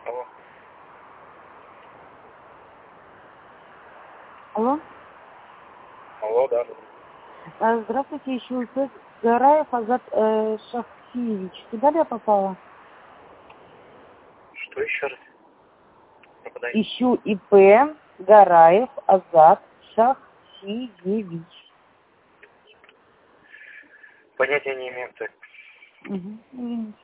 Алло. Алло. Алло, да. Здравствуйте, ищу ИП Гараев Азат Шахсиевич. Куда я попала? Что еще раз? Попадай. Ищу ИП Гараев Азат Шахсиевич. Понятия не имею, кто это. Угу.